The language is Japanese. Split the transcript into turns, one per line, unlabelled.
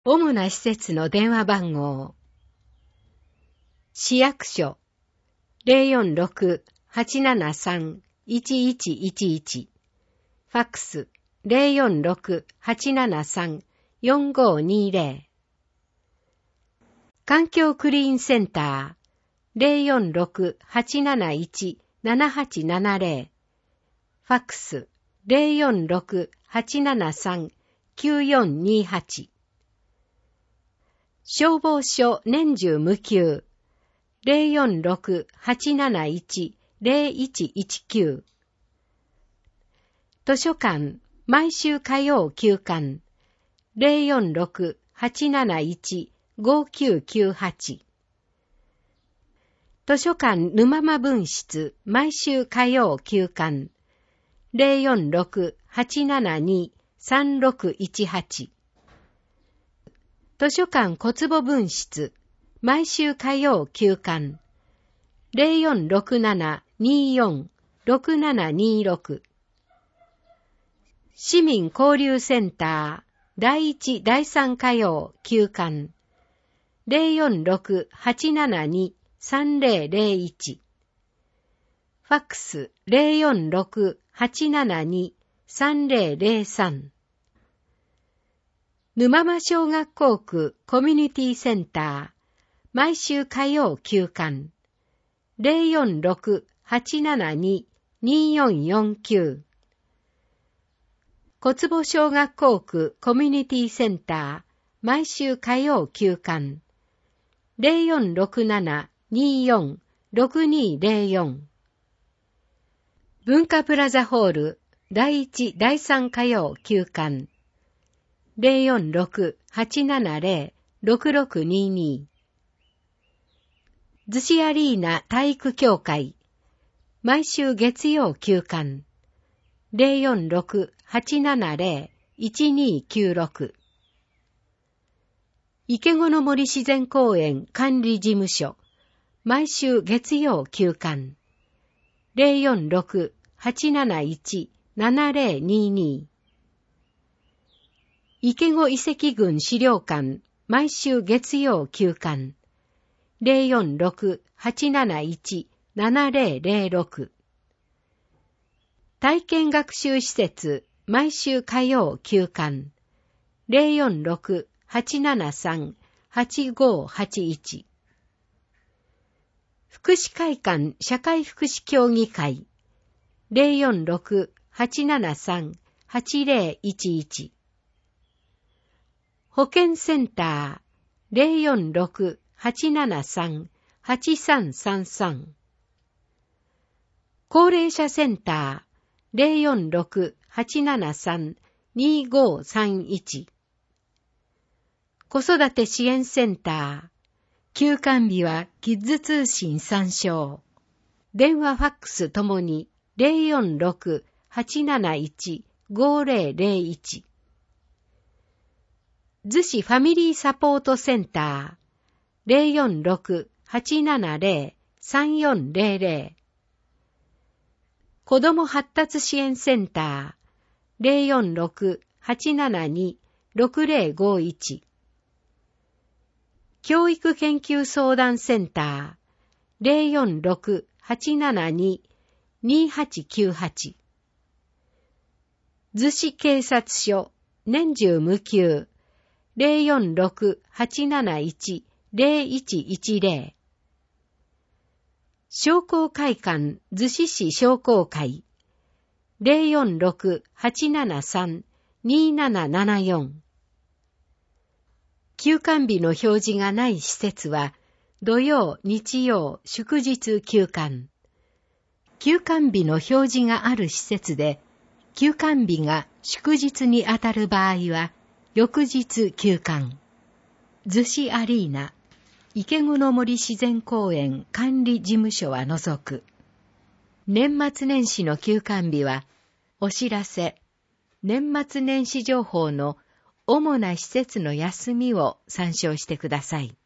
主な施設の電話番号。市役所 046-873-1111 ファックス 046-873-4520 環境クリーンセンター 046-871-7870 ファックス 046-873-9428 消防署年中無休 046-871-0119 図書館毎週火曜休館 046-871-5998 図書館沼間分室毎週火曜休館 046-872-3618図書館小坪分室毎週火曜休館 0467-24-6726 市民交流センター第1第3火曜休館 046-872-3001 ファックス 046-872-3003 沼間小学校区コミュニティセンター毎週火曜休館 046-872-2449 小坪小学校区コミュニティセンター毎週火曜休館 0467-24-6204 文化プラザホール第1第3火曜休館 046-870-6622 逗子アリーナ体育協会毎週月曜休館 046-870-1296 池子の森自然公園管理事務所毎週月曜休館 046-871-7022 池子遺跡群資料館毎週月曜休館 046-871-7006 体験学習施設毎週火曜休館 046-873-8581 福祉会館社会福祉協議会 046-873-8011 保健センター 046-873-8333 高齢者センター 046-873-2531 子育て支援センター休館日はキッズ通信参照電話ファックスともに 046-871-5001 逗子ファミリーサポートセンター 046-870-3400 子ども発達支援センター 046-872-6051 教育研究相談センター 046-872-2898 逗子警察署年中無休 046-871-0110 商工会館逗子市商工会 046-873-2774 休館日の表示がない施設は土曜、日曜、祝日休館。休館日の表示がある施設で休館日が祝日にあたる場合は翌日休館。逗子アリーナ池子の森自然公園管理事務所は除く。年末年始の休館日はお知らせ、年末年始情報の主な施設の休みを参照してください。